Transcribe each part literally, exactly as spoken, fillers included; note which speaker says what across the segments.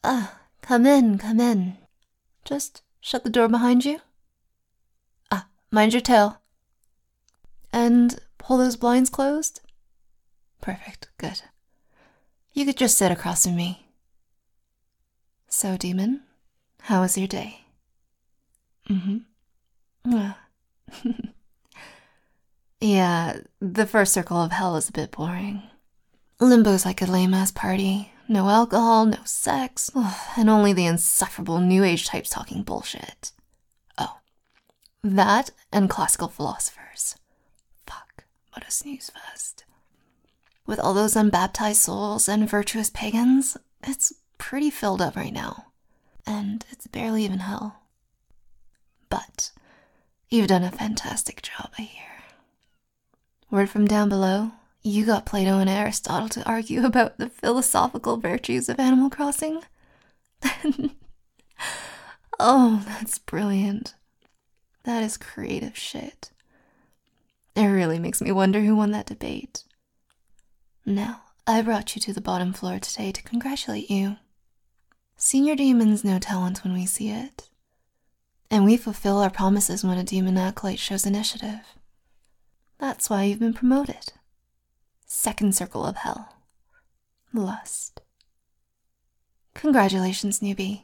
Speaker 1: Ah, come in, come in. Just shut the door behind you. Ah, mind your tail. And pull those blinds closed. Perfect, good. You could just sit across from me. So, Demon, how was your day? Mm-hmm. Ah. Yeah, the first circle of hell is a bit boring. Limbo's like a lame-ass party. No alcohol, no sex, ugh, and only the insufferable New Age types talking bullshit. Oh, that and classical philosophers. Fuck, what a snooze fest. With all those unbaptized souls and virtuous pagans, it's pretty filled up right now. And it's barely even hell. But you've done a fantastic job, I hear. Word from down below, you got Plato and Aristotle to argue about the philosophical virtues of Animal Crossing? Oh, that's brilliant. That is creative shit. It really makes me wonder who won that debate. Now, I brought you to the bottom floor today to congratulate you. Senior demons know talent when we see it. And we fulfill our promises when a demon acolyte shows initiative. That's why you've been promoted. Second circle of hell. Lust. Congratulations, newbie.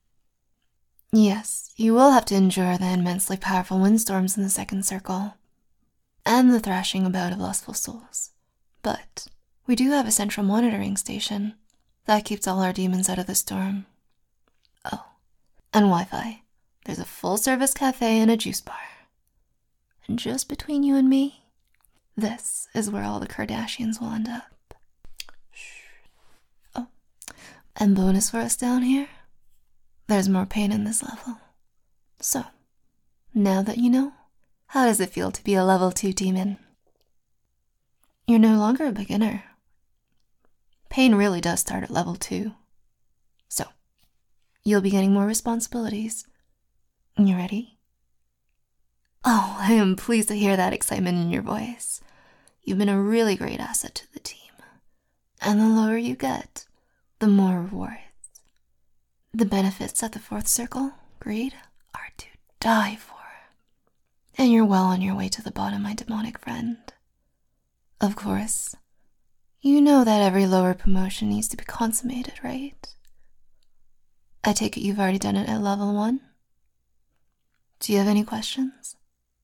Speaker 1: Yes, you will have to endure the immensely powerful windstorms in the second circle, and the thrashing about of lustful souls. But we do have a central monitoring station that keeps all our demons out of the storm. Oh, and Wi-Fi. There's a full-service cafe and a juice bar. And just between you and me, this is where all the Kardashians will end up. Shh. Oh, and bonus for us down here, there's more pain in this level. So, now that you know, how does it feel to be a level two demon? You're no longer a beginner. Pain really does start at level two. So, you'll be getting more responsibilities. You ready? Oh, I am pleased to hear that excitement in your voice. You've been a really great asset to the team. And the lower you get, the more rewards. The benefits at the fourth circle, greed, are to die for. And you're well on your way to the bottom, my demonic friend. Of course, you know that every lower promotion needs to be consummated, right? I take it you've already done it at level one? Do you have any questions?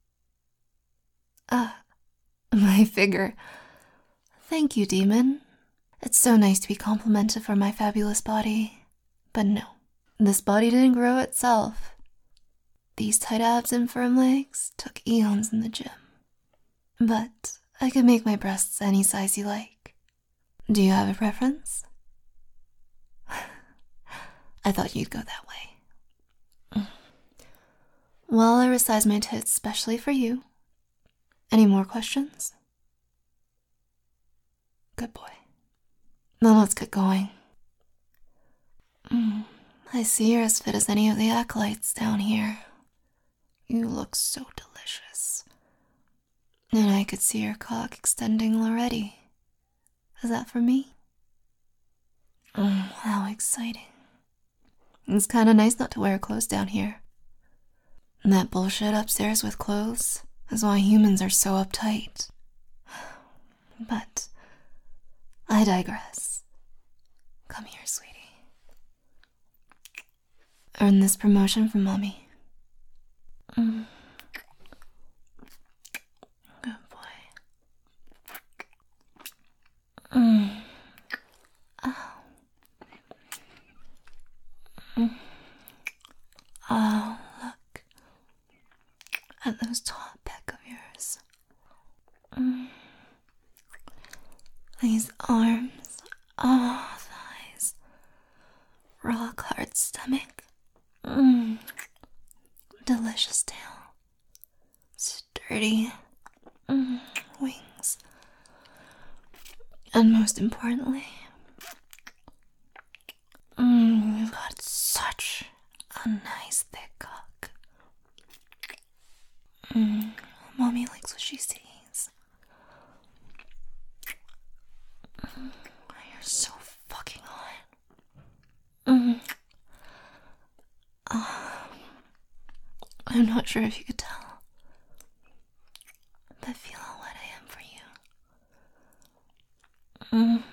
Speaker 1: Ah, my figure. Thank you, demon. It's so nice to be complimented for my fabulous body. But no, this body didn't grow itself. These tight abs and firm legs took eons in the gym. But I can make my breasts any size you like. Do you have a preference? I thought you'd go that way. Well, I resized my tits specially for you. Any more questions? Good boy. Now let's get going. Mm, I see you're as fit as any of the acolytes down here. You look so delicious. And I could see your cock extending already. Is that for me? Mm, how exciting. It's kinda nice not to wear clothes down here. And that bullshit upstairs with clothes is why humans are so uptight. But I digress. Come here, sweetie. Earn this promotion from Mommy. Mm. Good boy. Mm. Oh. Mm. Oh, look at those top peck of yours. Mm. These arms. Oh, thighs. Rock hard stomach. Mm. Delicious tail. Sturdy. Mm. Wings. And most importantly, mm, you've got such a nice thick cock. Mm. Mommy likes what she sees. Mm. You're so fucking hot. Mm. I'm not sure if you could tell, but feel how wet I am for you. Mm.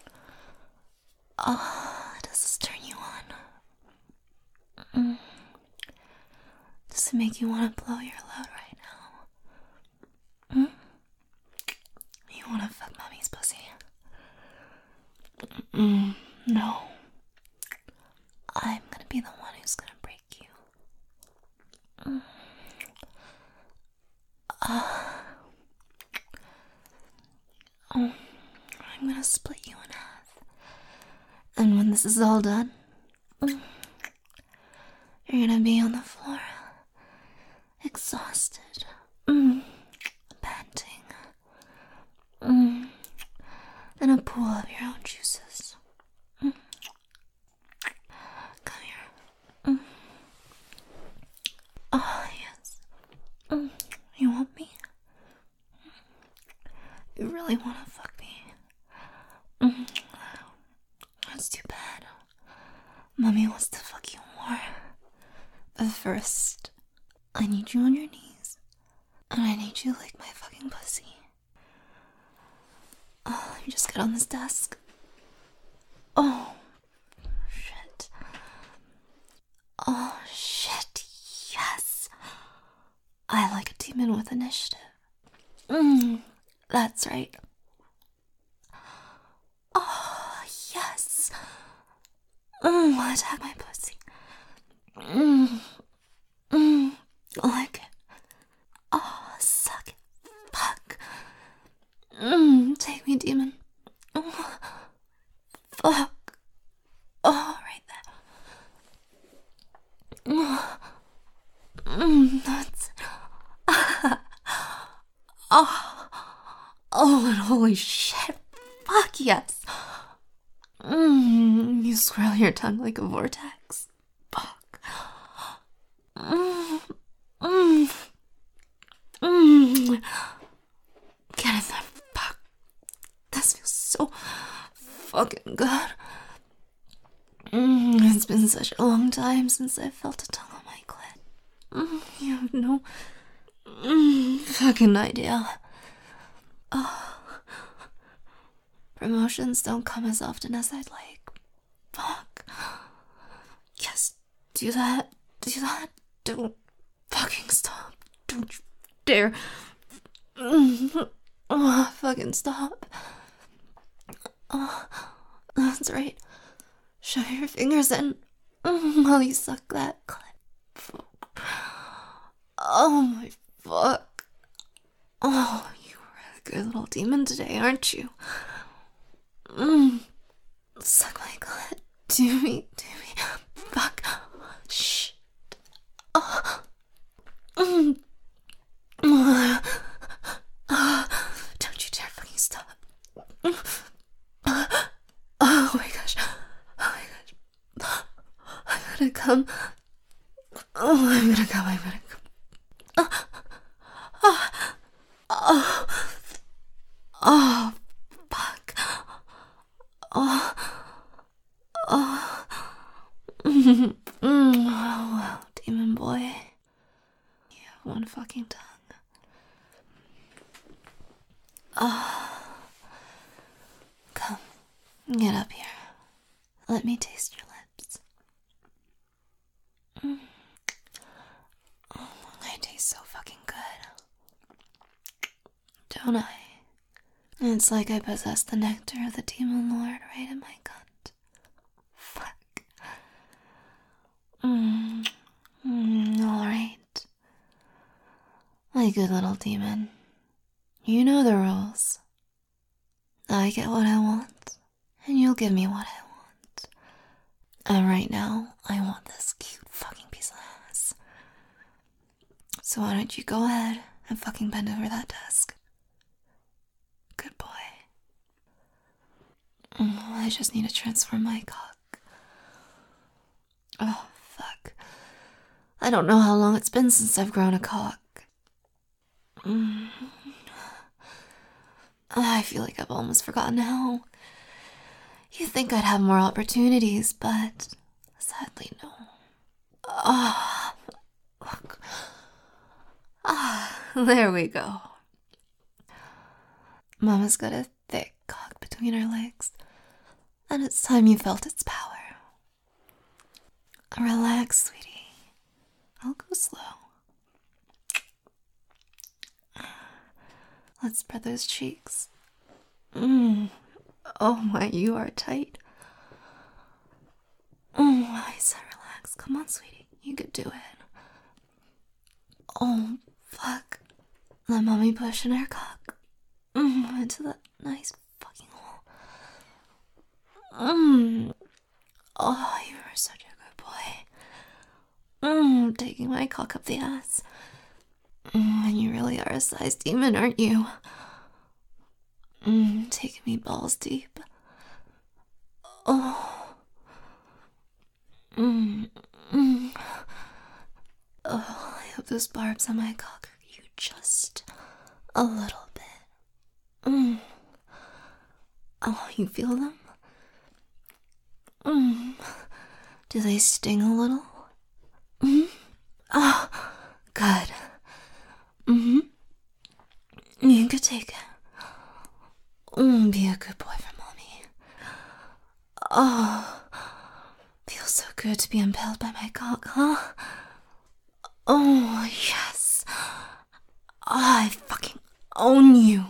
Speaker 1: Oh, does this turn you on? Mm. Does it make you want to blow your load right now? Mm? You want to fuck mommy's pussy? Mm, no. I'm gonna be the one who's gonna break you. Mm. Uh, oh, I'm gonna split you in half. And when this is all done, mm, you're gonna be on the floor, exhausted, mm, panting, mm, in a pool of your own juices. Mm. Come here. Mm. Oh, yes. Mm. You want me? You really want to fuck me? Mm. That's too bad. Mommy wants to fuck you more. But first, I need you on your knees. And I need you to lick my fucking pussy. Oh, let me just get on this desk. Oh, shit. Oh, shit, yes. I like a demon with initiative. Mmm, that's right. Oh, yes. Mmm, attack my pussy. Mmm, mmm, lick it. Oh, suck it. Fuck. Mmm, take me, demon. Oh, fuck. Oh, right there. Oh, mmm, that's it. Oh, oh, and holy shit. Fuck yes. Mmm, you swirl your tongue like a vortex. Fuck. Mmm, mmm, mmm. Get in there, fuck. This feels so fucking good. Mm, it's been such a long time since I felt a tongue on my clit. Mm, you have no mm, fucking idea. Oh. Promotions don't come as often as I'd like. Fuck. Yes, do that. Do that. Don't fucking stop. Don't you dare. Mm. Oh, fucking stop. Oh, that's right. Shove your fingers in mm, while you suck that clit. Oh my fuck. Oh, you were a good little demon today, aren't you? Mm. Suck my clit. Do me, do me. Fuck. Shh. Oh. Mm. Oh. Oh. Don't you dare fucking stop. Oh my gosh. Oh my gosh. I'm gonna come. Oh, I'm gonna come. I'm gonna come. Oh. Oh. Oh. Oh. Fuck. Oh. Oh. Mm. Mm. Oh, well, demon boy. You have one fucking tongue. Oh. Come. Get up here. Let me taste your lips. Mm. Oh, I taste so fucking good. Don't I? It's like I possess the nectar of the demon lord right in my cunt. Fuck. Mm. Mm, alright. My good little demon. You know the rules. I get what I want, and you'll give me what I want. And right now, I want this cute fucking piece of ass. So why don't you go ahead and fucking bend over that desk? Good boy. Mm, I just need to transform my cock. Oh, fuck. I don't know how long it's been since I've grown a cock. Mm. I feel like I've almost forgotten how. You'd think I'd have more opportunities, but sadly, no. Ah, oh, look. Ah, there we go. Mama's got a thick cock between her legs, and it's time you felt its power. Relax, sweetie. I'll go slow. Let's spread those cheeks. Mmm. Oh my, you are tight. Oh, I said relax. Come on, sweetie. You could do it. Oh, fuck. Let mommy push in her cock. Mmm, into that nice fucking hole. Mmm. Oh, you are such a good boy. Mmm, taking my cock up the ass. Mmm, and you really are a size demon, aren't you? Mmm, taking me balls deep. Oh. Mmm. Mmm. Oh, I hope those barbs on my cock hurt you just a little bit. Mmm. Oh, you feel them? Mmm. Do they sting a little? Mmm. Oh, good. Mm-hmm. You could take it. Mm, be a good boy for mommy. Oh, feels so good to be impaled by my cock, huh? Oh, yes. Oh, I fucking own you.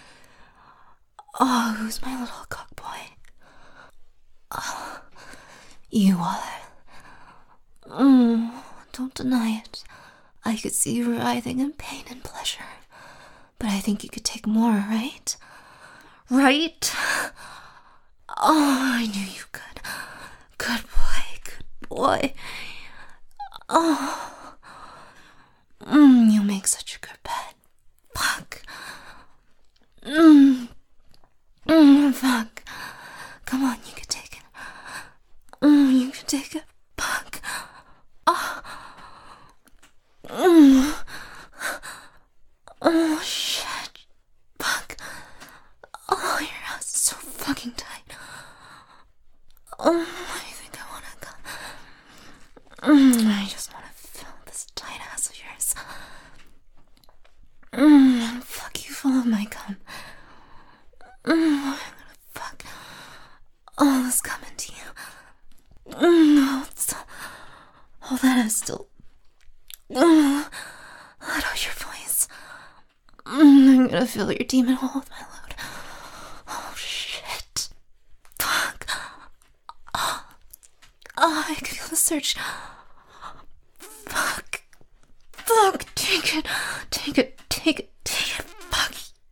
Speaker 1: Oh, who's my little cock boy? Oh, you are. Mm, don't deny it. I could see you writhing in pain and pleasure. But I think you could take more, right? Right? Oh, I knew you could. Good boy, good boy. Oh. Mmm, you make such a good bed. Fuck. Mmm. Mmm, fuck. Come on, you can take it. Mmm, you can take it. Fuck. Oh. Mmm. Oh, shit. Fuck. Oh, your ass is so fucking tight. Oh, I think I wanna go. Mm, I just wanna feel this tight ass of yours. Mm, and fuck you full of my cum. Mm, I'm gonna fuck all this cum into you. Mm, hold still. Hold that ass still. Mm, let out your voice. Mm, I'm gonna fill your demon hole with my load. Oh, shit. Fuck. Oh, oh, I can feel the surge. Fuck. Fuck. Take it. Take it. Take it. Take it. Fuck.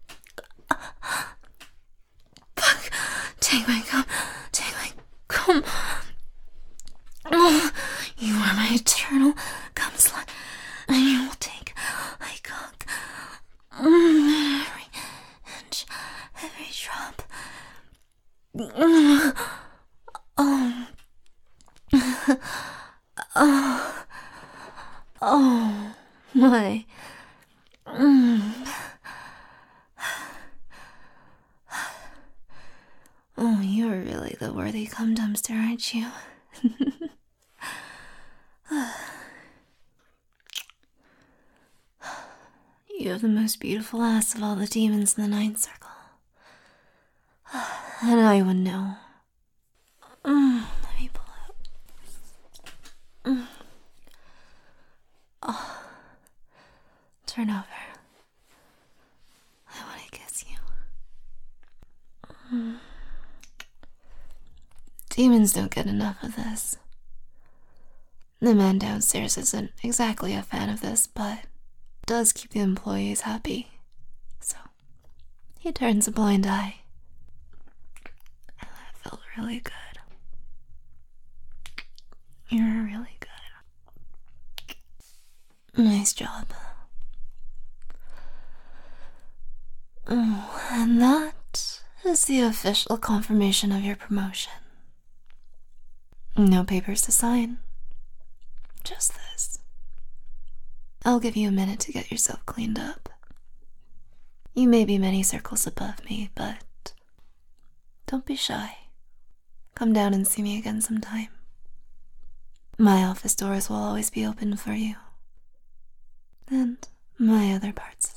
Speaker 1: Fuck. Take my cum. Take my cum. Oh, you are my eternal cum slut. And you will take my cock. Mm, every inch, every drop. Mm. Oh. Oh. Oh. My. Mm. Oh, you're really the worthy cum dumpster, aren't you? You have the most beautiful ass of all the demons in the ninth circle. And I would know. Mm, let me pull out. Mm. Oh. Turn over. I want to kiss you. Mm. Demons don't get enough of this. The man downstairs isn't exactly a fan of this, but does keep the employees happy. So he turns a blind eye. And that felt really good. You're really good. Nice job. Oh, and that is the official confirmation of your promotion. No papers to sign. Just this. I'll give you a minute to get yourself cleaned up. You may be many circles above me, but don't be shy. Come down and see me again sometime. My office doors will always be open for you. And my other parts